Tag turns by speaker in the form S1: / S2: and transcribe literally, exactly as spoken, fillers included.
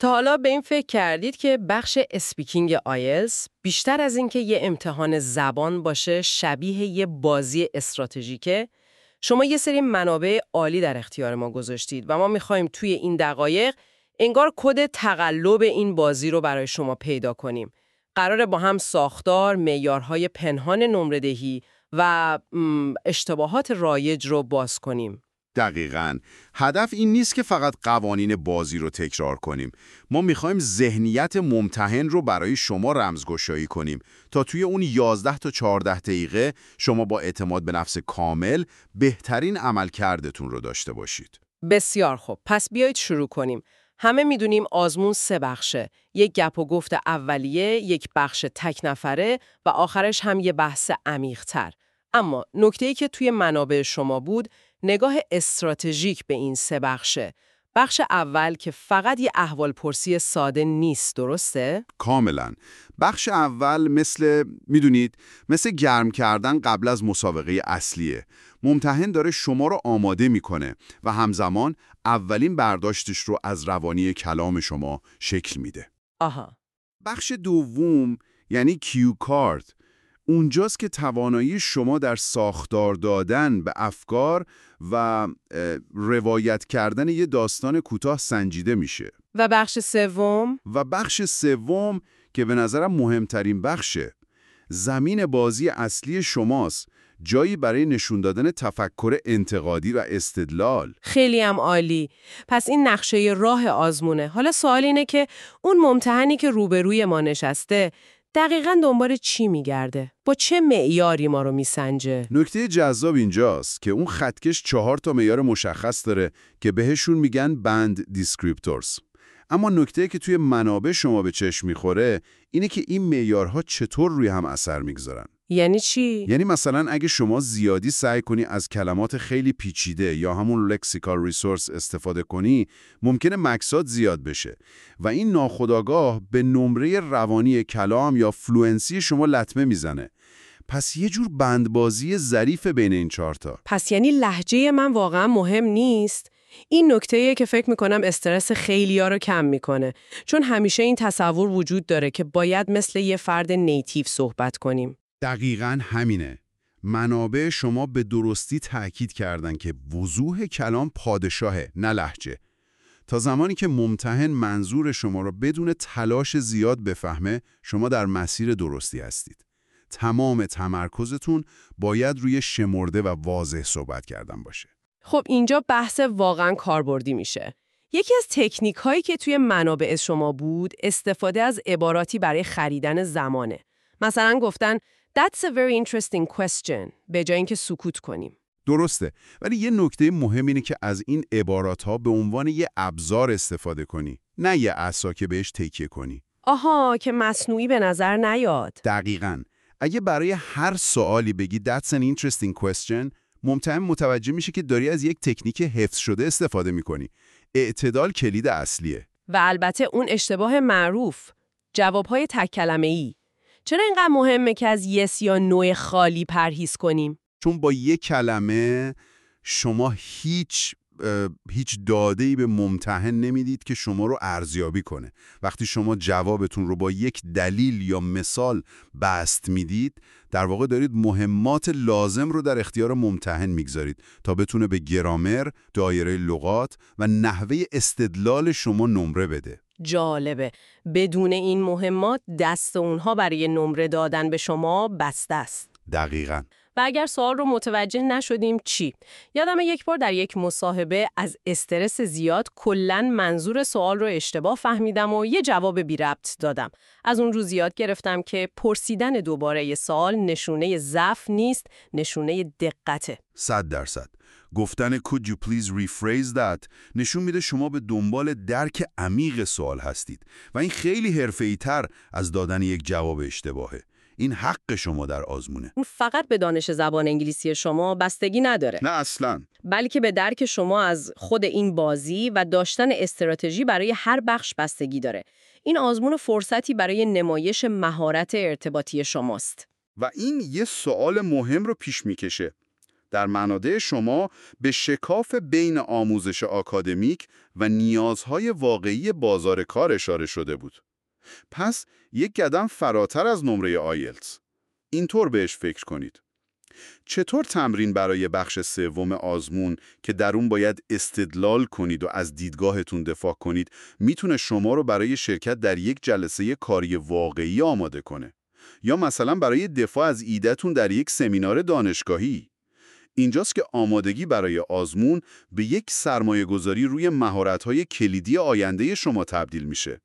S1: تا حالا به این فکر کردید که بخش اسپیکینگ آیلتس بیشتر از این که یه امتحان زبان باشه شبیه یه بازی استراتژیکه؟ شما یه سری منابع عالی در اختیار ما گذاشتید و ما می‌خوایم توی این دقایق انگار کد تقلب این بازی رو برای شما پیدا کنیم. قراره با هم ساختار، معیارهای پنهان نمره‌دهی و اشتباهات رایج رو باز کنیم.
S2: دقیقاً. هدف این نیست که فقط قوانین بازی رو تکرار کنیم. ما میخوایم ذهنیت ممتحن رو برای شما رمزگشایی کنیم تا توی اون یازده تا چهارده دقیقه شما با اعتماد به نفس کامل بهترین عملکردتون رو داشته باشید.
S1: بسیار خوب. پس بیایید شروع کنیم. همه میدونیم آزمون سه بخشه. یک گپ و گفت اولیه، یک بخش تک نفره و آخرش هم یه بحث عمیق‌تر. اما نکته‌ای که توی منابع شما بود، نگاه استراتژیک به این سه بخشه. بخش اول که فقط یه احوالپرسی ساده نیست، درسته؟
S2: کاملا. بخش اول مثل میدونید مثل گرم کردن قبل از مسابقه اصلیه. ممتحن داره شما رو آماده میکنه و همزمان اولین برداشتش رو از روانی کلام شما شکل میده.
S1: آها.
S2: بخش دوم یعنی کیو کارت، اونجاست که توانایی شما در ساختار دادن به افکار و روایت کردن یه داستان کوتاه سنجیده میشه.
S1: و بخش سوم؟
S2: و بخش سوم که به نظرم مهمترین بخشه، زمین بازی اصلی شماست، جایی برای نشون دادن تفکر انتقادی و استدلال.
S1: خیلی هم عالی. پس این نقشه راه آزمونه. حالا سوال اینه که اون ممتحنی که روبروی ما نشسته دقیقاً دنبال چی میگرده؟ با چه معیاری ما رو میسنجه؟
S2: نکته جذاب اینجاست که اون خطکش چهار تا معیار مشخص داره که بهشون میگن بند دیسکریپتورز. اما نکته که توی منابع شما به چشم میخوره اینه که این معیارها چطور روی هم اثر میگذارن.
S1: یعنی چی؟
S2: یعنی مثلا اگه شما زیادی سعی کنی از کلمات خیلی پیچیده یا همون لکسیکال ریسورس استفاده کنی، ممکنه مکسات زیاد بشه و این ناخودآگاه به نمره روانی کلام یا فلوئنسی شما لطمه میزنه. پس یه جور بندبازی ظریف بین این چهارتا.
S1: پس یعنی لهجه من واقعا مهم نیست؟ این نکته‌ایه که فکر میکنم استرس خیلیا رو کم میکنه، چون همیشه این تصور وجود داره که باید مثل یه فرد نیتیو صحبت کنیم.
S2: دقیقاً همینه. منابع شما به درستی تأکید کردن که وضوح کلام پادشاهه، نه لهجه. تا زمانی که ممتحن منظور شما را بدون تلاش زیاد بفهمه، شما در مسیر درستی هستید. تمام تمرکزتون باید روی شمرده و واضح صحبت کردن باشه.
S1: خب اینجا بحث واقعا کاربردی میشه. یکی از تکنیک هایی که توی منابع شما بود، استفاده از عباراتی برای خریدن زمانه. مثلا گفتن That's a very interesting question به جای اینکه سکوت کنیم.
S2: درسته، ولی یه نکته مهم اینه که از این عبارات ها به عنوان یه ابزار استفاده کنی، نه یه عصا که بهش تکیه کنی.
S1: آها، که مصنوعی به نظر نیاد.
S2: دقیقاً. اگه برای هر سوالی بگی That's an interesting question، ممتحن متوجه میشه که داری از یک تکنیک حفظ شده استفاده میکنی. اعتدال کلید اصلیه.
S1: و البته اون اشتباه معروف، جوابهای تک کلمه‌ای. چرا اینقدر مهمه که از یس یا نو خالی پرهیز کنیم؟
S2: چون با یک کلمه شما هیچ هیچ داده‌ای به ممتحن نمیدید که شما رو ارزیابی کنه. وقتی شما جوابتون رو با یک دلیل یا مثال بست میدید، در واقع دارید مهمات لازم رو در اختیار ممتحن میگذارید تا بتونه به گرامر، دایره لغات و نحوه استدلال شما نمره بده.
S1: جالبه. بدون این مهمات دست اونها برای نمره دادن به شما بسته است.
S2: دقیقاً.
S1: و اگر سوال رو متوجه نشدیم چی؟ یادم یک بار در یک مصاحبه از استرس زیاد کلاً منظور سوال رو اشتباه فهمیدم و یه جواب بی ربط دادم. از اون روز یاد گرفتم که پرسیدن دوباره یه سوال نشونه ضعف نیست، نشونه دقته.
S2: صد درصد. گفتن could you please rephrase that نشون میده شما به دنبال درک عمیق سوال هستید و این خیلی حرفه‌ای‌تر از دادن یک جواب اشتباهه. این حق شما در آزمونه.
S1: اون فقط به دانش زبان انگلیسی شما بستگی نداره.
S2: نه اصلاً.
S1: بلکه به درک شما از خود این بازی و داشتن استراتژی برای هر بخش بستگی داره. این آزمون فرصتی برای نمایش مهارت ارتباطی شماست.
S2: و این یه سوال مهم رو پیش میکشه. در منابع شما به شکاف بین آموزش آکادمیک و نیازهای واقعی بازار کار اشاره شده بود. پس یک قدم فراتر از نمره آیلتس. اینطور بهش فکر کنید. چطور تمرین برای بخش سوم آزمون که در اون باید استدلال کنید و از دیدگاهتون دفاع کنید میتونه شما رو برای شرکت در یک جلسه کاری واقعی آماده کنه؟ یا مثلا برای دفاع از ایده‌تون در یک سمینار دانشگاهی؟ اینجاست که آمادگی برای آزمون به یک سرمایه‌گذاری روی مهارت‌های کلیدی آینده شما تبدیل میشه.